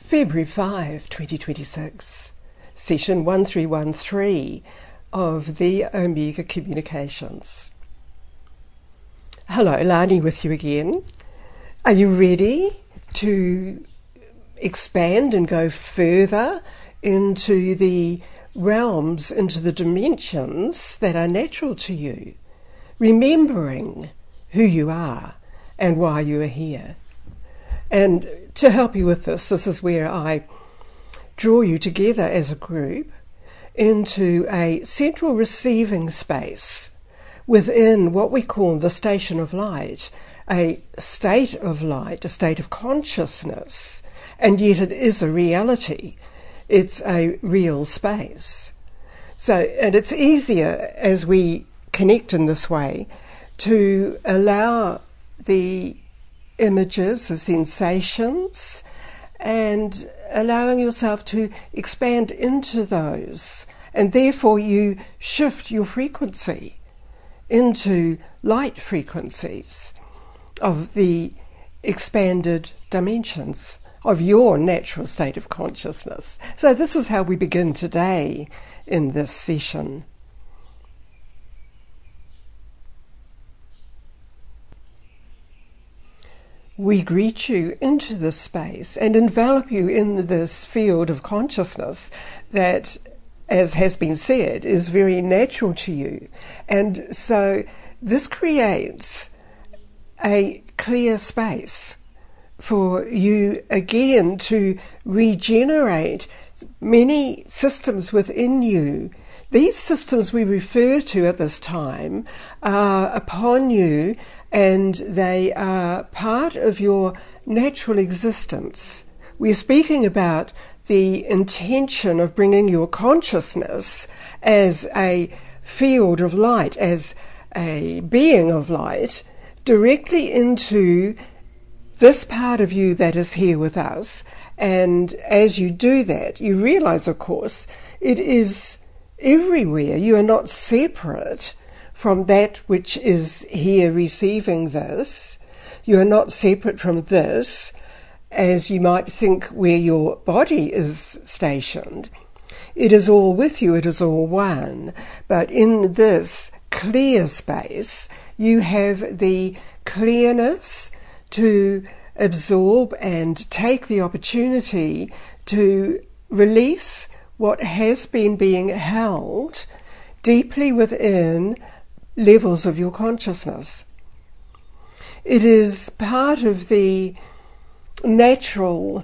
February 5, 2026, session 1313 of the Omega Communications. Hello, Lani with you again. Are you ready to expand and go further into the realms, into the dimensions that are natural to you, remembering who you are and why you are here? And to help you with this is where I draw you together as a group into a central receiving space within what we call the station of light, a state of light, a state of consciousness, and yet it is a reality. It's a real space. And it's easier as we connect in this way to allow the images, the sensations, and allowing yourself to expand into those. And therefore you shift your frequency into light frequencies of the expanded dimensions of your natural state of consciousness. So this is how we begin today in this session. We greet you into this space and envelop you in this field of consciousness that, as has been said, is very natural to you. And so this creates a clear space for you again to regenerate many systems within you. These systems we refer to at this time are upon you, and they are part of your natural existence. We're speaking about the intention of bringing your consciousness as a field of light, as a being of light, directly into this part of you that is here with us. And as you do that, you realize, of course, it is everywhere. You are not separate from that which is here receiving this. You are not separate from this, as you might think where your body is stationed. It is all with you, it is all one. But in this clear space, you have the clearness to absorb and take the opportunity to release what has been being held deeply within levels of your consciousness. It is part of the natural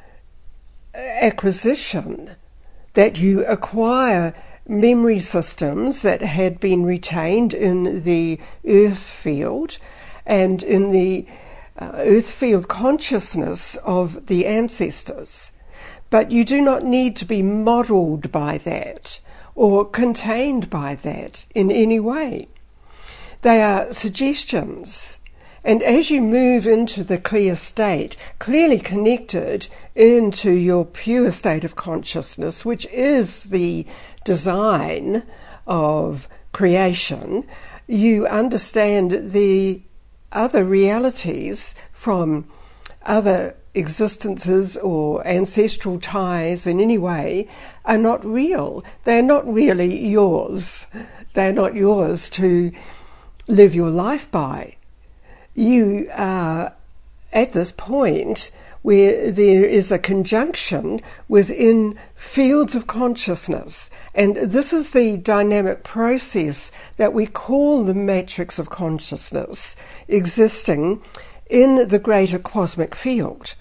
acquisition that you acquire memory systems that had been retained in the earth field and in the earth field consciousness of the ancestors. But you do not need to be modelled by that or contained by that in any way. They are suggestions. And as you move into the clear state, clearly connected into your pure state of consciousness, which is the design of creation, you understand the other realities from other existences or ancestral ties in any way are not real. They're not really yours. They're not yours to live your life by. You are at this point where there is a conjunction within fields of consciousness, and this is the dynamic process that we call the matrix of consciousness existing in the greater cosmic field.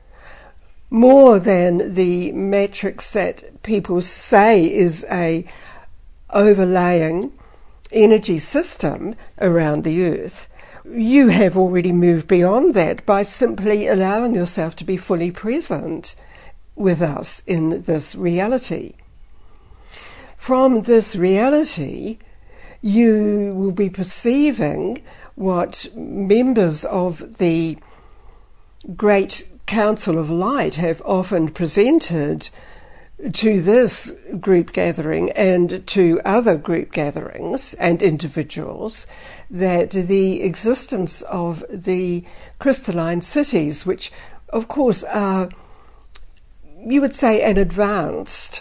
More than the matrix that people say is a overlaying energy system around the earth. You have already moved beyond that by simply allowing yourself to be fully present with us in this reality. From this reality, you will be perceiving what members of the Great Council of Light have often presented to this group gathering and to other group gatherings and individuals, that the existence of the crystalline cities, which of course are you would say, an advanced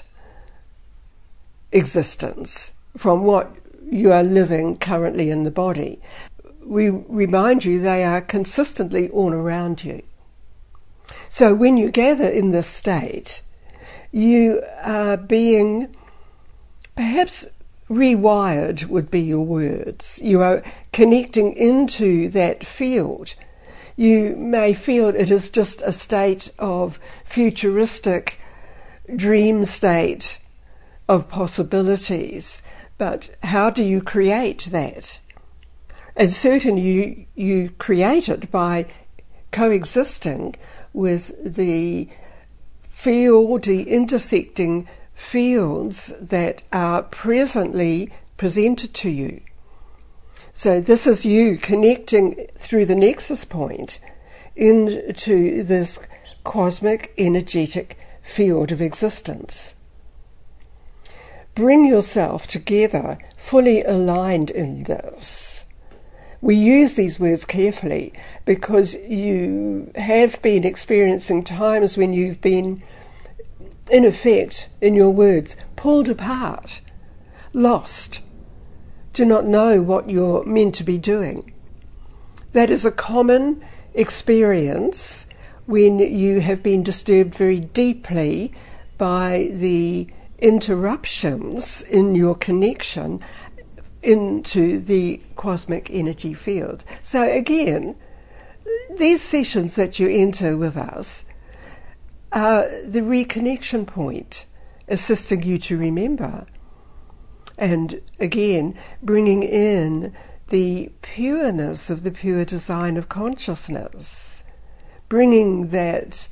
existence from what you are living currently in the body. We remind you they are consistently all around you. So when you gather in this state, you are being perhaps rewired would be your words. You are connecting into that field. You may feel it is just a state of futuristic dream state of possibilities, but how do you create that? And certainly you create it by coexisting with the field, the intersecting fields that are presently presented to you. So this is you connecting through the nexus point into this cosmic energetic field of existence. Bring yourself together, fully aligned in this. We use these words carefully because you have been experiencing times when you've been, in effect, in your words, pulled apart, lost, do not know what you're meant to be doing. That is a common experience when you have been disturbed very deeply by the interruptions in your connection into the cosmic energy field. So again, these sessions that you enter with us are the reconnection point, assisting you to remember. And again, bringing in the pureness of the pure design of consciousness, bringing that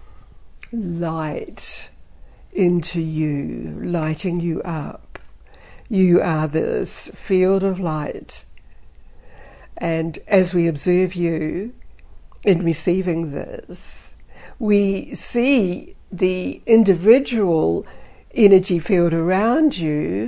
light into you, lighting you up. You are this field of light. And as we observe you in receiving this, we see the individual energy field around you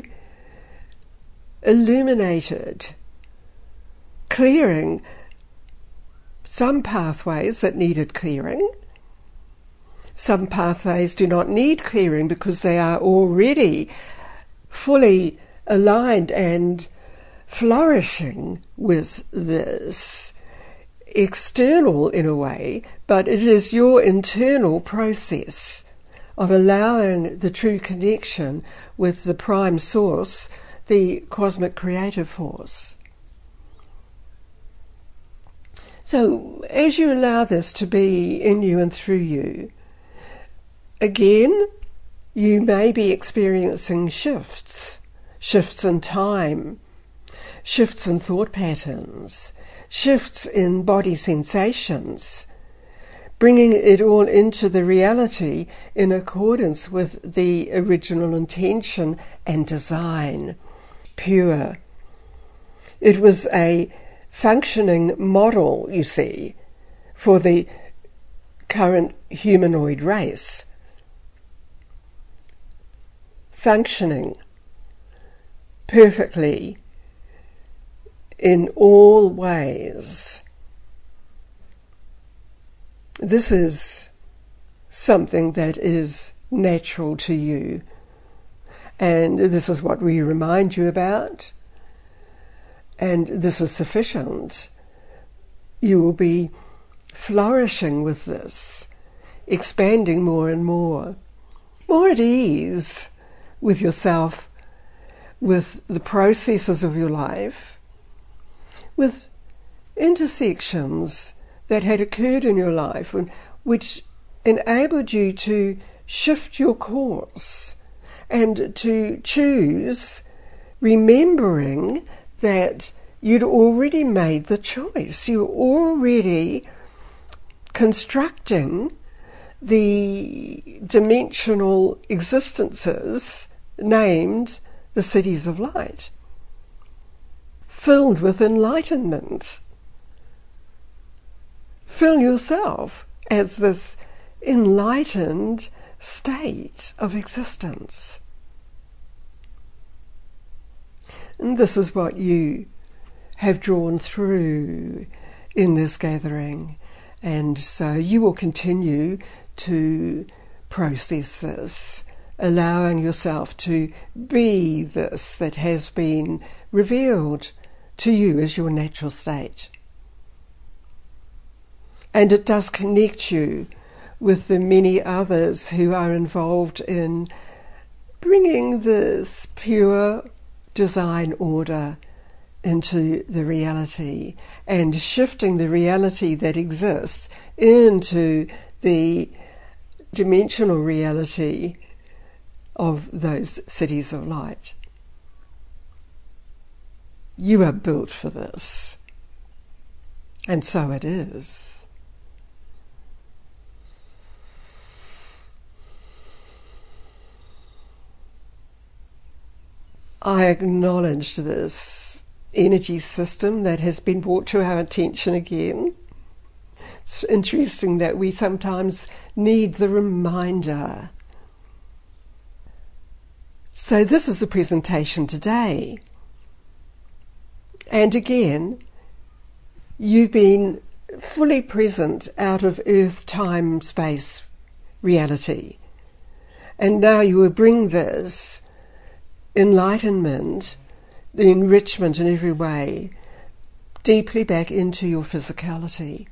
illuminated, clearing some pathways that needed clearing. Some pathways do not need clearing because they are already fully aligned and flourishing with this external, in a way, but it is your internal process of allowing the true connection with the prime source, the cosmic creative force. So as you allow this to be in you and through you, again, you may be experiencing shifts in time, shifts in thought patterns, shifts in body sensations, bringing it all into the reality in accordance with the original intention and design, pure. It was a functioning model, you see, for the current humanoid race. Functioning perfectly in all ways. This is something that is natural to you, and this is what we remind you about, and this is sufficient. You will be flourishing with this, expanding more and more at ease with yourself, with the processes of your life, with intersections that had occurred in your life which enabled you to shift your course and to choose, remembering that you'd already made the choice. You were already constructing the dimensional existences named the cities of light, filled with enlightenment. Fill yourself as this enlightened state of existence. And this is what you have drawn through in this gathering. And so you will continue to processes, allowing yourself to be this that has been revealed to you as your natural state. And it does connect you with the many others who are involved in bringing this pure design order into the reality and shifting the reality that exists into the dimensional reality of those cities of light. You are built for this, and so it is. I acknowledge this energy system that has been brought to our attention again. It's interesting that we sometimes need the reminder. So this is the presentation today. And again, you've been fully present out of earth, time, space, reality. And now you will bring this enlightenment, the enrichment in every way, deeply back into your physicality.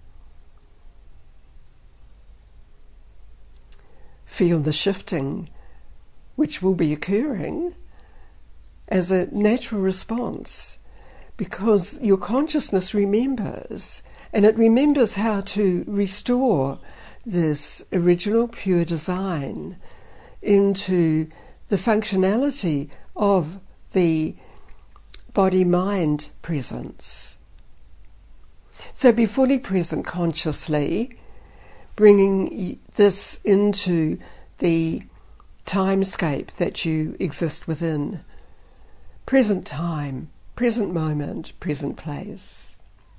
Feel the shifting which will be occurring as a natural response, because your consciousness remembers, and it remembers how to restore this original pure design into the functionality of the body-mind presence. So be fully present consciously, bringing this into the timescape that you exist within. Present time, present moment, present place.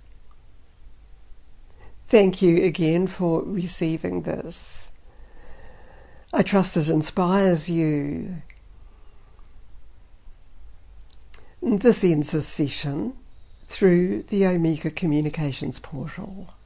Thank you again for receiving this. I trust it inspires you. This ends this session through the Omega Communications portal.